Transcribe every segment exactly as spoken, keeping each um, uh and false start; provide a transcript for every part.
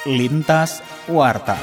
Lintas Warta.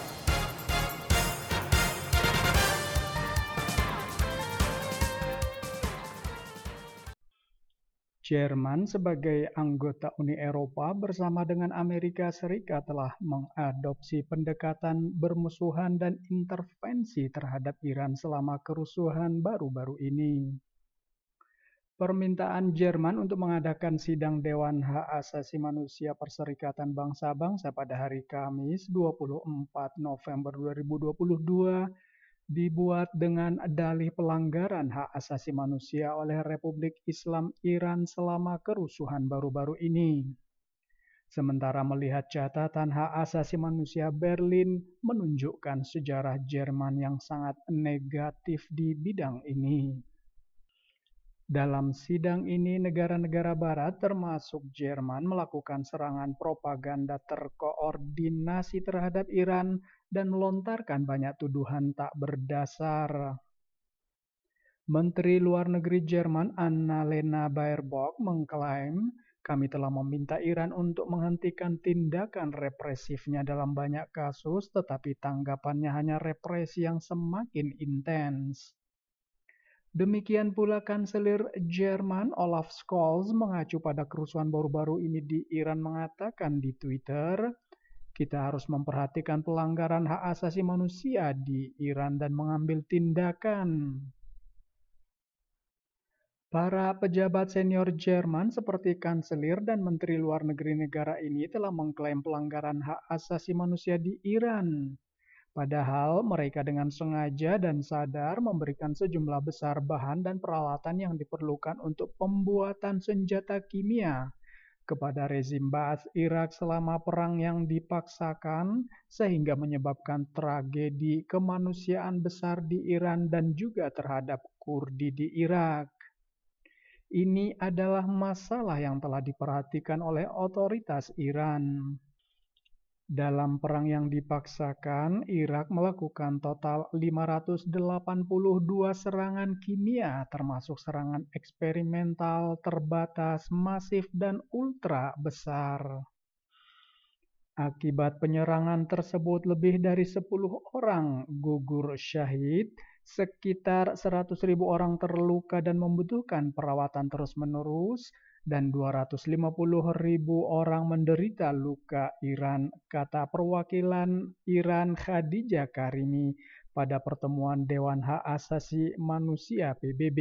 Jerman sebagai anggota Uni Eropa bersama dengan Amerika Serikat telah mengadopsi pendekatan bermusuhan dan intervensi terhadap Iran selama kerusuhan baru-baru ini. Permintaan Jerman untuk mengadakan sidang Dewan Hak Asasi Manusia Perserikatan Bangsa-Bangsa pada hari Kamis dua puluh empat November dua ribu dua puluh dua dibuat dengan dalih pelanggaran hak asasi manusia oleh Republik Islam Iran selama kerusuhan baru-baru ini. Sementara melihat catatan hak asasi manusia Berlin menunjukkan sejarah Jerman yang sangat negatif di bidang ini. Dalam sidang ini, negara-negara Barat termasuk Jerman melakukan serangan propaganda terkoordinasi terhadap Iran dan melontarkan banyak tuduhan tak berdasar. Menteri Luar Negeri Jerman Annalena Baerbock mengklaim, kami telah meminta Iran untuk menghentikan tindakan represifnya dalam banyak kasus, tetapi tanggapannya hanya represi yang semakin intens. Demikian pula Kanselir Jerman Olaf Scholz mengacu pada kerusuhan baru-baru ini di Iran mengatakan di Twitter, kita harus memperhatikan pelanggaran hak asasi manusia di Iran dan mengambil tindakan. Para pejabat senior Jerman seperti Kanselir dan Menteri Luar Negeri negara ini telah mengklaim pelanggaran hak asasi manusia di Iran. Padahal mereka dengan sengaja dan sadar memberikan sejumlah besar bahan dan peralatan yang diperlukan untuk pembuatan senjata kimia kepada rezim Ba'ath Irak selama perang yang dipaksakan sehingga menyebabkan tragedi kemanusiaan besar di Iran dan juga terhadap Kurdi di Irak. Ini adalah masalah yang telah diperhatikan oleh otoritas Iran. Dalam perang yang dipaksakan, Irak melakukan total lima ratus delapan puluh dua serangan kimia, termasuk serangan eksperimental, terbatas, masif, dan ultra besar. Akibat penyerangan tersebut, lebih dari sepuluh orang gugur syahid, sekitar seratus ribu orang terluka dan membutuhkan perawatan terus-menerus, dan dua ratus lima puluh ribu orang menderita luka Iran, kata perwakilan Iran Khadijah Karimi pada pertemuan Dewan Hak Asasi Manusia P B B.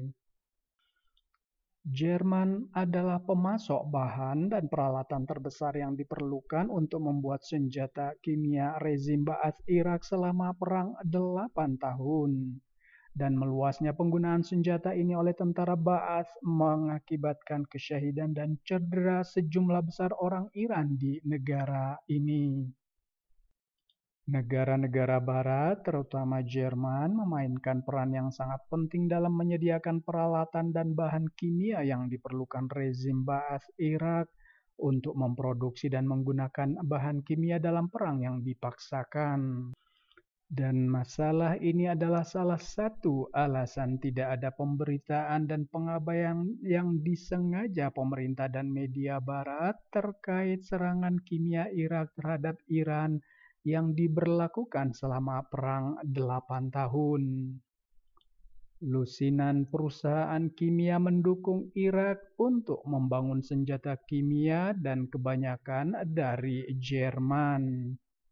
Jerman adalah pemasok bahan dan peralatan terbesar yang diperlukan untuk membuat senjata kimia rezim Ba'ath Irak selama perang delapan tahun. Dan meluasnya penggunaan senjata ini oleh tentara Ba'ath mengakibatkan kesyahidan dan cedera sejumlah besar orang Iran di negara ini. Negara-negara Barat, terutama Jerman, memainkan peran yang sangat penting dalam menyediakan peralatan dan bahan kimia yang diperlukan rezim Ba'ath Irak untuk memproduksi dan menggunakan bahan kimia dalam perang yang dipaksakan. Dan masalah ini adalah salah satu alasan tidak ada pemberitaan dan pengabaian yang disengaja pemerintah dan media Barat terkait serangan kimia Irak terhadap Iran yang diberlakukan selama perang delapan tahun. Lusinan perusahaan kimia mendukung Irak untuk membangun senjata kimia dan kebanyakan dari Jerman.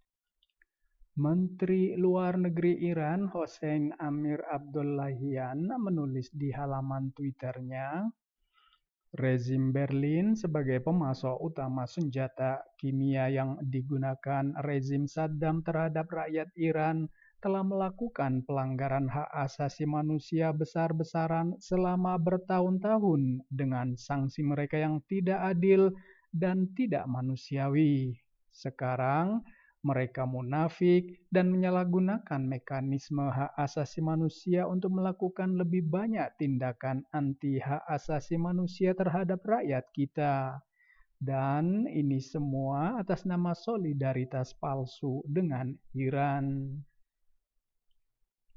Menteri Luar Negeri Iran Hossein Amir Abdollahian menulis di halaman Twitternya, rezim Berlin sebagai pemasok utama senjata kimia yang digunakan rezim Saddam terhadap rakyat Iran telah melakukan pelanggaran hak asasi manusia besar-besaran selama bertahun-tahun dengan sanksi mereka yang tidak adil dan tidak manusiawi. Sekarang, mereka munafik dan menyalahgunakan mekanisme hak asasi manusia untuk melakukan lebih banyak tindakan anti hak asasi manusia terhadap rakyat kita. Dan ini semua atas nama solidaritas palsu dengan Iran.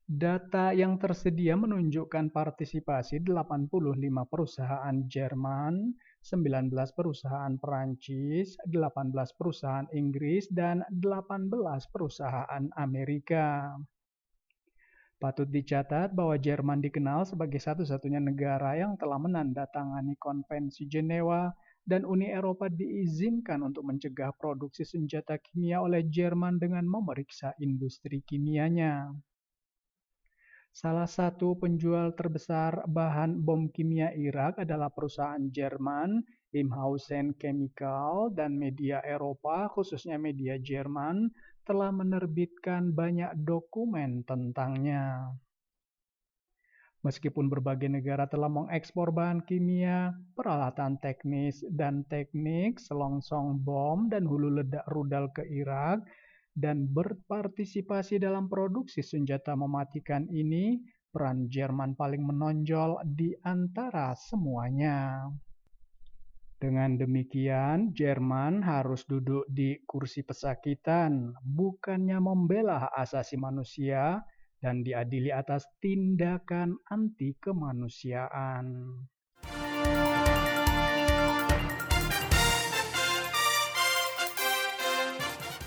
Data yang tersedia menunjukkan partisipasi delapan puluh lima perusahaan Jerman, sembilan belas perusahaan Perancis, delapan belas perusahaan Inggris, dan delapan belas perusahaan Amerika. Patut dicatat bahwa Jerman dikenal sebagai satu-satunya negara yang telah menandatangani Konvensi Jenewa dan Uni Eropa diizinkan untuk mencegah produksi senjata kimia oleh Jerman dengan memeriksa industri kimianya. Salah satu penjual terbesar bahan bom kimia Irak adalah perusahaan Jerman, Imhausen Chemical, dan media Eropa, khususnya media Jerman, telah menerbitkan banyak dokumen tentangnya. Meskipun berbagai negara telah mengekspor bahan kimia, peralatan teknis dan teknik, selongsong bom, dan hulu ledak rudal ke Irak, dan berpartisipasi dalam produksi senjata mematikan ini, peran Jerman paling menonjol di antara semuanya. Dengan demikian, Jerman harus duduk di kursi pesakitan, bukannya membela hak asasi manusia dan diadili atas tindakan anti kemanusiaan.